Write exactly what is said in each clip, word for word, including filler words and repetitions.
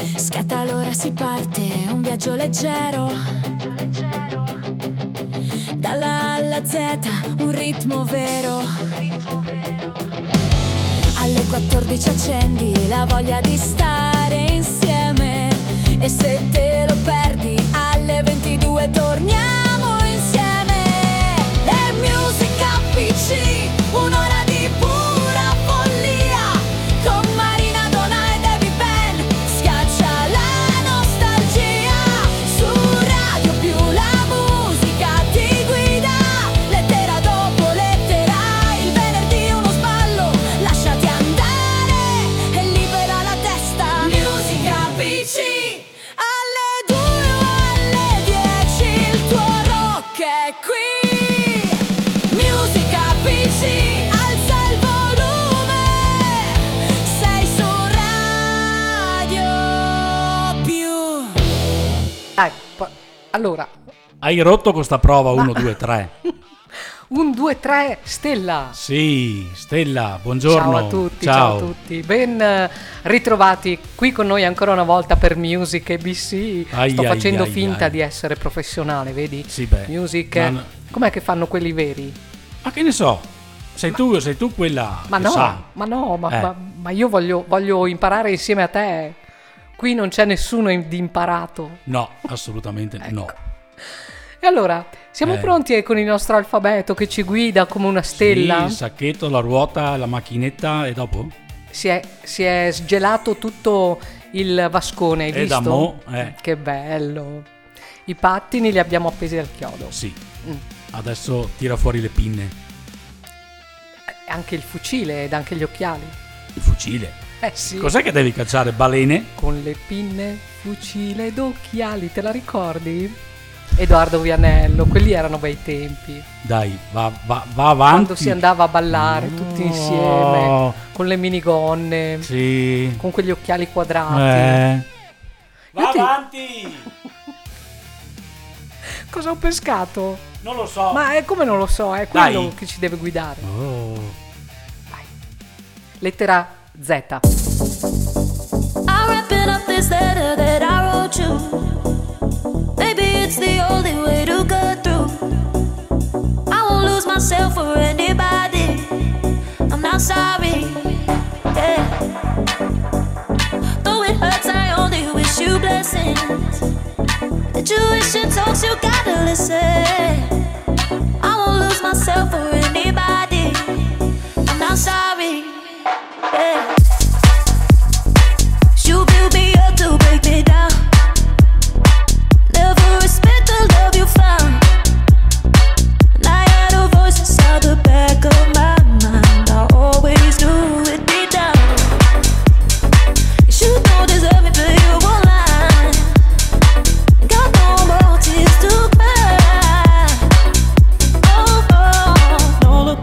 Scatta l'ora, si parte, un viaggio leggero. Dalla A alla Z, un ritmo vero. Alle quattordici accendi la voglia di stare insieme. E se te lo perdi, alle ventidue torniamo insieme. E Musica P C, un'ora di pura follia. Con Marina, Donna e David Ben, schiaccia la nostalgia. Su Radio Più la musica ti guida, lettera dopo lettera. Il venerdì uno sballo, lasciati andare e libera la testa. Musica P C, alle due o alle dieci il tuo rock è qui. Musica P C, alza il volume, sei su Radio Più. Dai, po- allora, Hai rotto con sta prova uno, due, tre. un, due, tre, Stella. Sì, Stella, buongiorno. Ciao a tutti, ciao. a tutti. Ben eh, ritrovati qui con noi ancora una volta per Music A B C. Ai, Sto ai, facendo ai, finta ai. di essere professionale, vedi? Sì, beh. Music. Ma no- Com'è che fanno quelli veri? Ma che ne so? Sei tu, sei tu quella Ma che no, sa. ma no, ma, Eh. ma- ma io voglio, voglio imparare insieme a te. Qui non c'è nessuno in- di imparato. No, assolutamente no. E allora, siamo Eh. pronti con il nostro alfabeto che ci guida come una stella? Sì, il sacchetto, la ruota, la macchinetta e dopo? Si è, si è sgelato tutto il vascone, hai E visto? da mo', eh. Che bello. I pattini li abbiamo appesi al chiodo. Sì. Mm. Adesso tira fuori le pinne. E anche il fucile ed anche gli occhiali. Il fucile. Eh sì. Cos'è che devi cacciare? Balene? Con le pinne, fucile ed occhiali, te la ricordi? Edoardo Vianello, quelli erano bei tempi. Dai, va, va, va avanti. Quando si andava a ballare No. tutti insieme, con le minigonne, Sì. con quegli occhiali quadrati. Eh. Va Io ti- avanti! Cosa ho pescato? Non lo so. Ma è come non lo so, è quello Dai. che ci deve guidare. Oh. Vai. Lettera Z. I'm wrapping up this letter that I wrote you. Maybe it's the only way to cut through. I won't lose myself for anybody. I'm not sorry. Yeah. Though it hurts, I only wish you blessings. The tuition talks, you gotta listen. I won't lose myself for anybody. I'm not sorry. Yeah. You build me up to break me down. Never respect the love you found. And I had a voice inside the back of my mind. I always knew it'd be down. You don't deserve me, but you won't lie. Got no more tears to cry. Oh, oh, no, look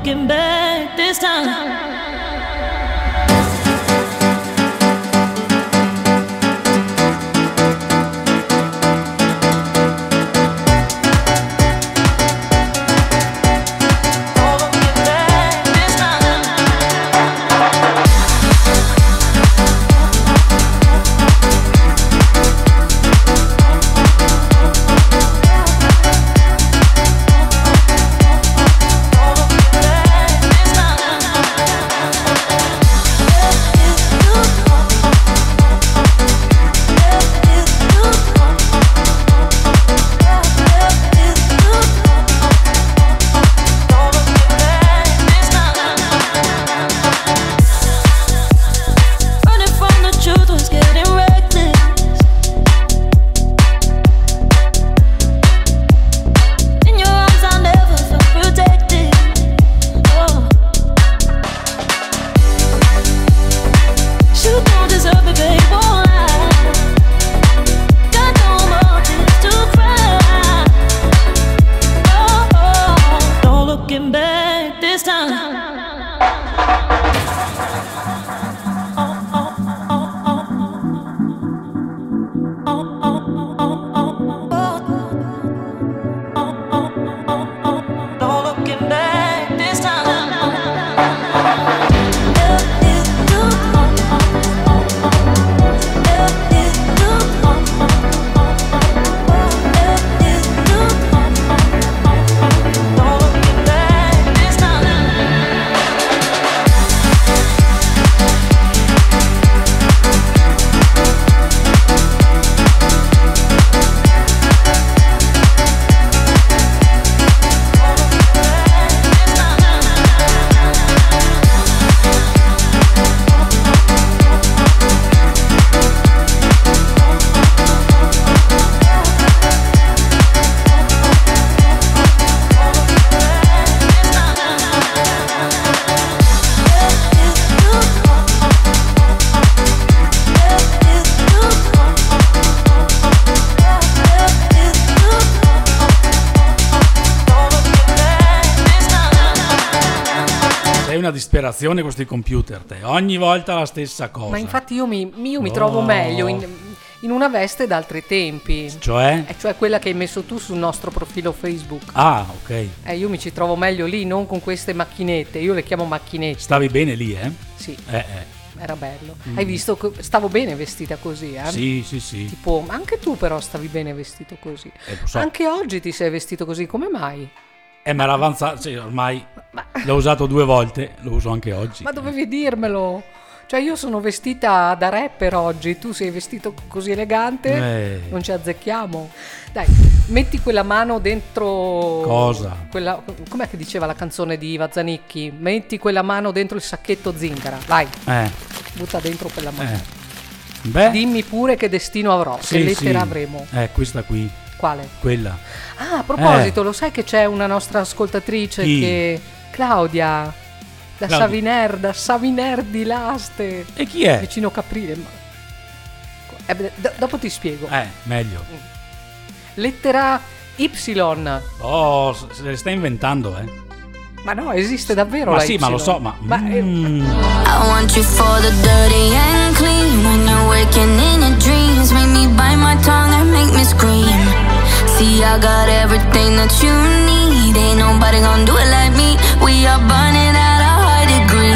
una disperazione questi computer, te. Ogni volta la stessa cosa. Ma infatti io mi, io mi Oh. trovo meglio in, in una veste d'altri tempi. Cioè? E cioè quella che hai messo tu sul nostro profilo Facebook. Ah, ok. Eh, io mi ci trovo meglio lì, non con queste macchinette. Io le chiamo macchinette. Stavi bene lì, eh? Sì, Eh, eh. era bello. Hai visto? co- Stavo bene vestita così, eh? Sì, sì, sì. Tipo, anche tu però stavi bene vestito così. Eh, lo so. Anche oggi ti sei vestito così, come mai? Eh, ma era avanzato, sì, ormai Ma, l'ho usato due volte, lo uso anche oggi. ma dovevi dirmelo. Cioè io sono vestita da rapper oggi, tu sei vestito così elegante, Eh. non ci azzecchiamo. Dai, metti quella mano dentro... Cosa? Quella, com'è che diceva la canzone di Iva Zanicchi? Metti quella mano dentro il sacchetto zingara, vai, Eh, butta dentro quella mano. eh. Beh, Dimmi pure che destino avrò, sì, che lettera sì. avremo. Eh, questa qui, Quale? quella. Ah, a proposito, lo sai che c'è una nostra ascoltatrice Chi? che... Claudia, da Claudia. Saviner, da Saviner di Laste, E chi è? vicino Caprile. Ma... Eh, beh, do- dopo ti spiego. Eh, meglio. Lettera Y. Oh, s- se le stai inventando, eh. Ma no, esiste davvero Ma la sì, Y. ma lo so, ma... eh, mm. I want you for the dirty and clean. When you're waking in your dreams, make me bite my tongue and make me scream. See, I got everything that you need. Ain't nobody gonna do it like me. We are burning at a high degree.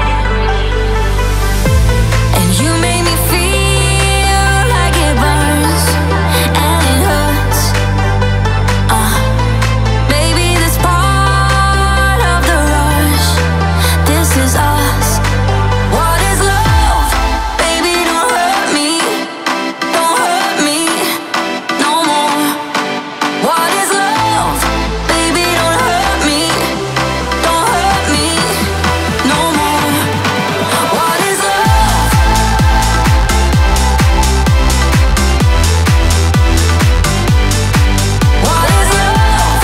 And you make me feel like it burns and it hurts. Uh, baby, this part of the rush. This is us. What is love? Baby, don't hurt me. Don't hurt me no more. What is love? Baby, don't hurt me. Don't hurt me no more. What is love? What is love?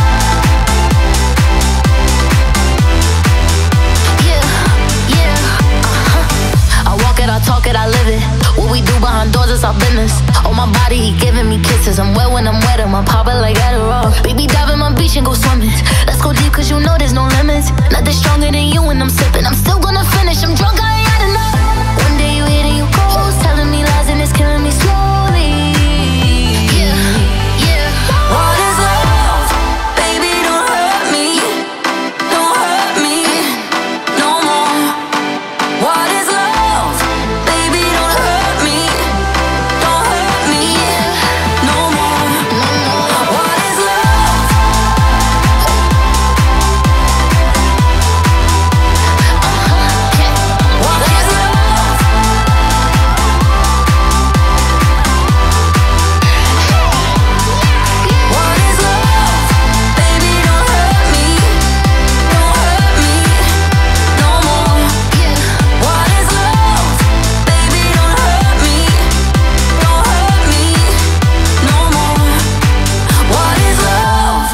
Yeah, yeah, uh-huh. I walk it, I talk it, I live it. What we do behind doors is our business. On my body, he giving me kisses. I'm wet when I'm wet, I'm popping like Adderall. Baby, dive in my beach and go swimming. Let's go deep, cause you know there's no limits. Nothing stronger than you when I'm sipping. I'm still gonna finish, I'm drunk, I ain't had enough. One day you hit and you close, telling me lies and it's killing me slowly. Yeah, yeah. What is love? Baby, don't hurt me. Don't hurt me no more. What is love? Baby, don't hurt me. Don't hurt me no more. What is love? What is love? What is love? Baby, don't hurt me. Don't hurt me no more. What is love? Baby, don't hurt me. Don't hurt me no more. What is love?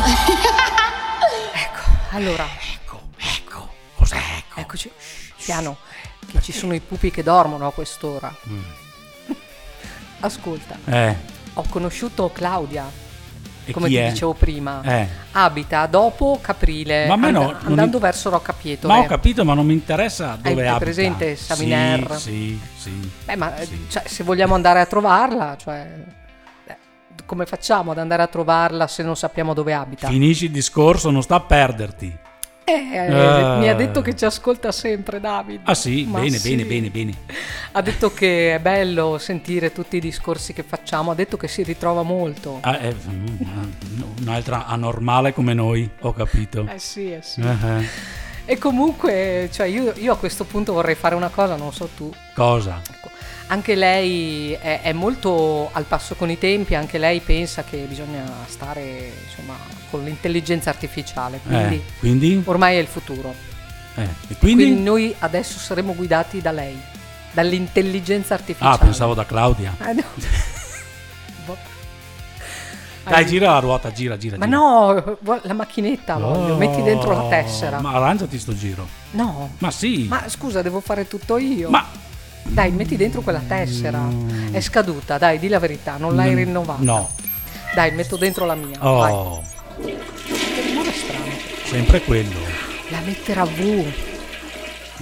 Allora, Ecco, ecco, cos'è ecco? eccoci. Shh, piano, che ci sono i pupi che dormono a quest'ora. Mm. Ascolta, Eh, ho conosciuto Claudia, e come chi ti è? dicevo prima. Eh, Abita dopo Caprile, Ma a me no, and- non andando mi- verso Rocca Pietore. ma ho capito, ma non mi interessa dove hai abita. presente Saviner? Sì, sì, sì. Beh, ma eh, Sì. cioè, se vogliamo andare a trovarla, cioè, eh, come facciamo ad andare a trovarla se non sappiamo dove abita? Finisci il discorso, non sta a perderti. Eh, Ah. mi ha detto che ci ascolta sempre, David. Ah sì, Ma bene, sì. bene, bene, bene. Ha detto che è bello sentire tutti i discorsi che facciamo, ha detto che si ritrova molto. Ah, eh, mm, un'altra anormale come noi, ho capito. Eh sì, eh sì. Eh, E comunque, cioè io, io a questo punto vorrei fare una cosa, non so tu. Cosa? Ecco, anche lei è, è molto al passo con i tempi, anche lei pensa che bisogna stare, insomma, con l'intelligenza artificiale, quindi Eh, quindi? ormai è il futuro. Eh, e quindi? Quindi noi adesso saremo guidati da lei, dall'intelligenza artificiale. Ah, pensavo da Claudia. Ah, no. Boh. Dai, Hai- gira la ruota, gira, gira. Ma gira. no, vo- la macchinetta voglio, Oh, metti dentro la tessera. Ma arrangiati sto giro. No, Ma sì. ma scusa, devo fare tutto io. Ma- Dai, metti dentro quella tessera. È scaduta, dai, di la verità, non l'hai Mm, rinnovata. No. Dai, metto dentro la mia. Vai. Oh, Che rumore strano. sempre quello. La lettera V.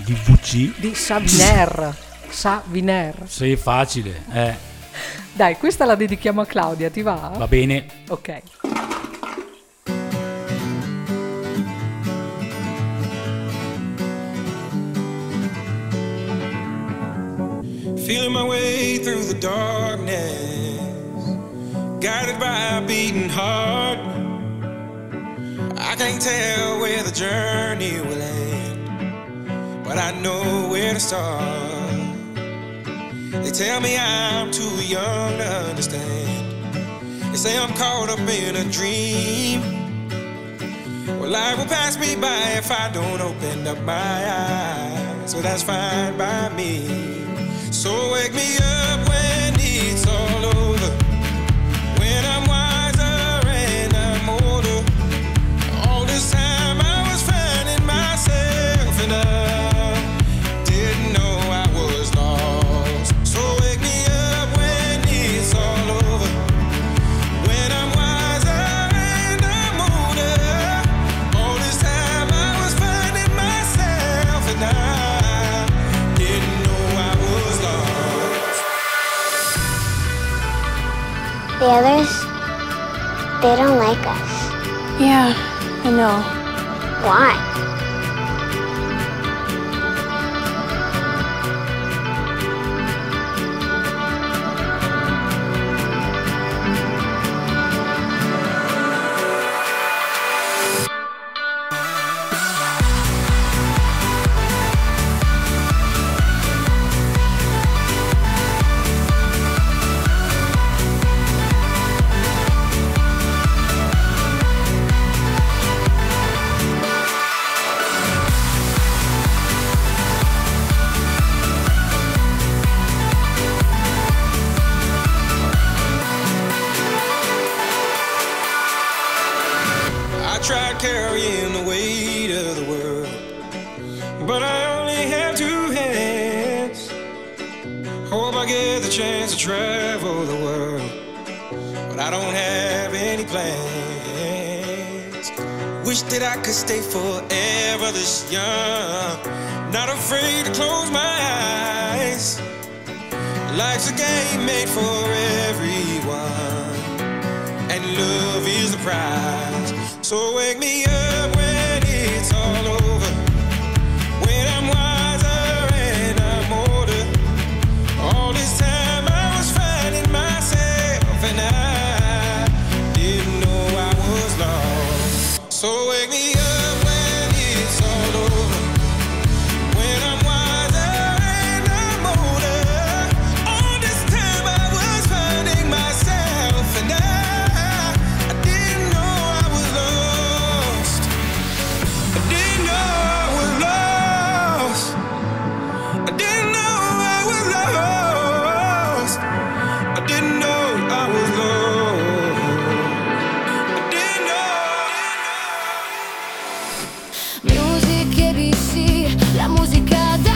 di V C. Di Saviner. Saviner. Sì, facile. Eh. Dai, questa la dedichiamo a Claudia, ti va? Va bene. Ok. Feeling my way through the darkness, guided by a beating heart. I can't tell where the journey will end, but I know where to start. They tell me I'm too young to understand. They say I'm caught up in a dream. Well, life will pass me by if I don't open up my eyes. So that's fine by me. So wake me up when it's all over, when I'm wiser and I'm older. All this time I was finding myself and I didn't know I was lost. So wake me up when it's all over, when I'm wiser and I'm older. All this time I was finding myself and I didn't know I was lost. The others, they don't like us. Yeah, I know. Why? Tried carrying the weight of the world, but I only have two hands. Hope I get the chance to travel the world, but I don't have any plans. Wish that I could stay forever this young, not afraid to close my eyes. Life's a game made for everyone, and love is the prize. So wake me up when it's all over, when I'm wiser and I'm older. All this time I was finding myself and I didn't know I was lost. So wake me up when it's all over, when I'm wiser and I'm older. All this time I was finding myself and I Music A B C, la musica da